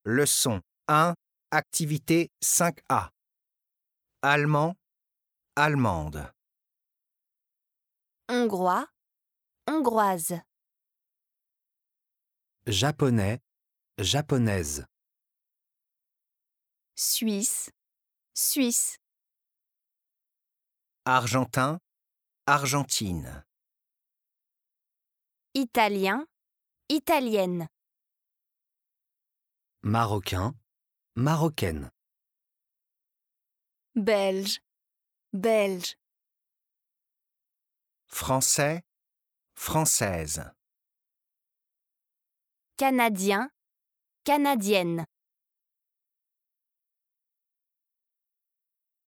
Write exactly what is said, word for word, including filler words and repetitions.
Leçon un, activité cinq A. Allemand, allemande. Hongrois, hongroise. Japonais, japonaise. Suisse, suisse. Argentin, argentine. Italien, italienne. Marocain, marocaine. Belge, belge. Français, française. Canadien, canadienne.